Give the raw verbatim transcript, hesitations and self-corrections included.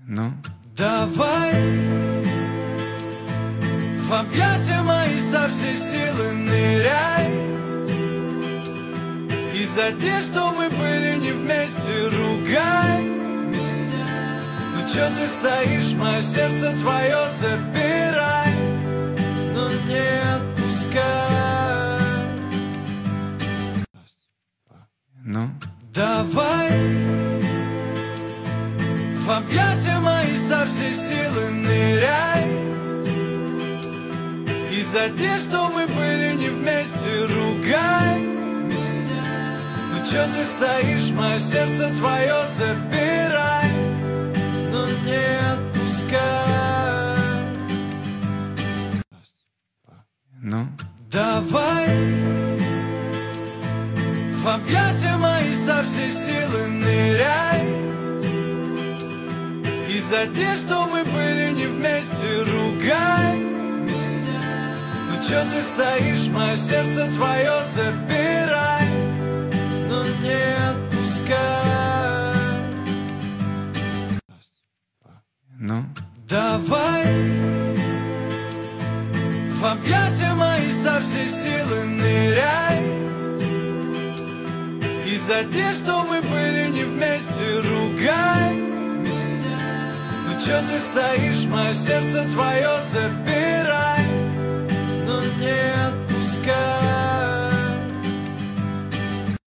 Ну? Давай в объятия мои со всей силы ныряй. И за те, что мы были не вместе, ругай меня. Ну чё ты стоишь, мое сердце твое забирай, но не отпускай. Ну? Давай в объятия мои со всей силы ныряй. И за те, что мы были не вместе, ругай меня. Ну чё ты стоишь, мое сердце твое забирай, но не отпускай. Ну? Давай в объятия мои со всей силы ныряй. И за те, что мы были не вместе, ругай меня. Ну чё ты стоишь, мое сердце твое забирай, но не отпускай. Ну? Давай в объятия мои со всей силы ныряй. И за те, что мы были не вместе, ругай меня. Ну чё ты стоишь, мое сердце твое забирай, но не